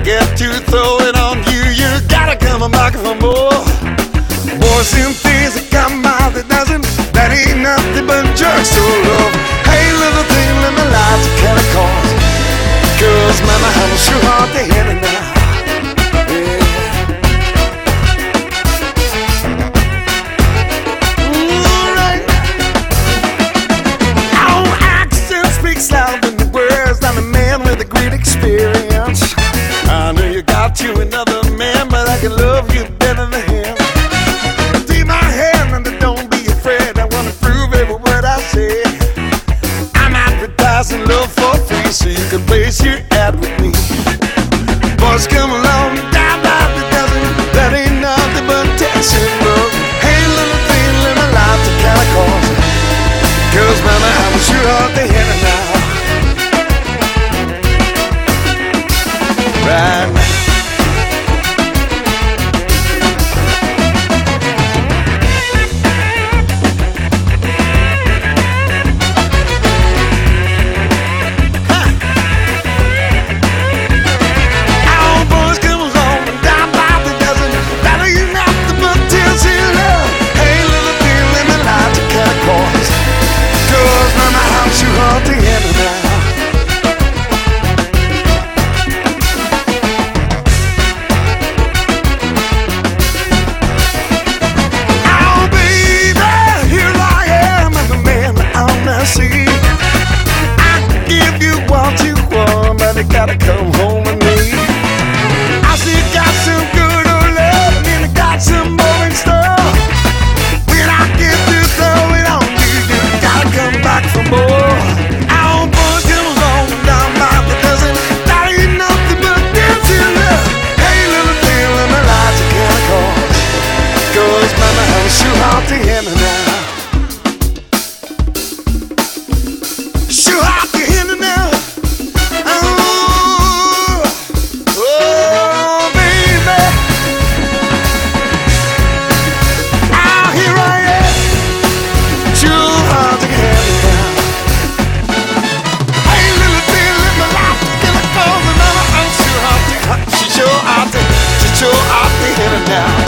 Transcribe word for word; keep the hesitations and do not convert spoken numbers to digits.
get to throw it on you, you gotta come back for more. Boys and things that come out that doesn't, that ain't nothing but jerks to love. Hey little thing, let me lie to kind of cause. Cause mama, I'm sure hard to handle now. Experience. I know you got you another man, but I can love you better than him. Take my hand and don't be afraid. I wanna prove every word I say. I'm advertising love for free, so you can place your ad with me. Boys, come along, die by the dozen. That ain't nothing but tension, love. Hey, little thing, live my life to kind of cause. Cause mama, I'm sure hard to handle now. Right now. Our boys come along and die by the dozen. That ain't nothing but tears in love. Hey, little thing, let me lie to kind of cause. Cause mama, I'm too hard to handle now. See, I can give you what you want, but you gotta come home with me. I see you got some good old love, and then I got some more in store. When I get to throw it on you, you gotta come back for more. Our boys come along down by the dozen. That ain't nothing but dancing love. Hey, little thing, let me lie to kind of cause. Cause mama, I'm sure hard to handle now. Now